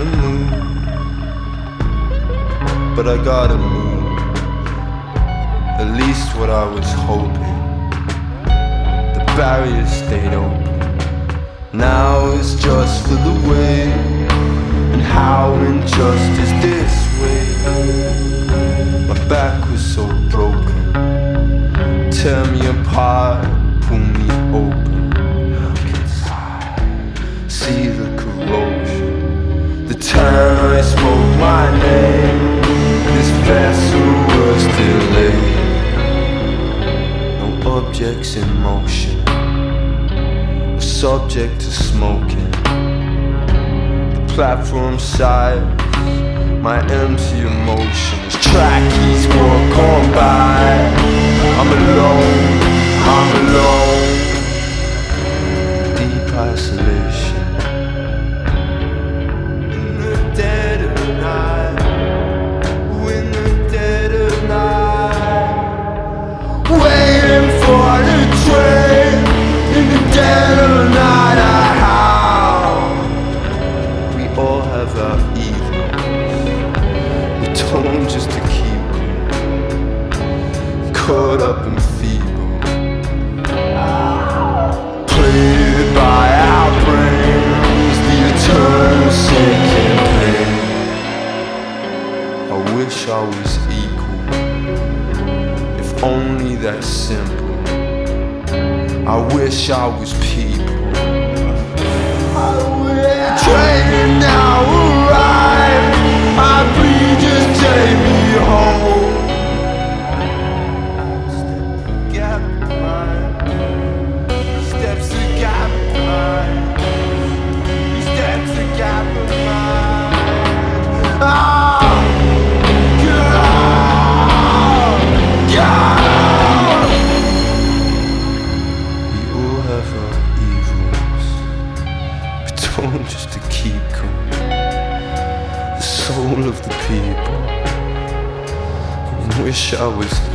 the moon, but I gotta move. At least what I was hoping. The barriers stayed open. Now it's just for the way, and how injustice this way. My back was so broken. Tear me apart, pull me open. Look inside, see the corrosion. The time I spoke my name, this vessel was delayed. No objects in motion, a subject to smoking. The platform side, my empty emotions. Track keys walk on by. I'm alone, I'm alone. Deep isolation. In the dead of night, in the dead of night, waiting for the train. In the dead of night, I howl. We all have our evils. We don't just to keep caught up and feeble, played by our brains, the eternal sinking pain. I wish I was equal, if only that simple. I wish I was people. Train now arrive, I plead, just take me home. Just to keep going, the soul of the people. I wish I was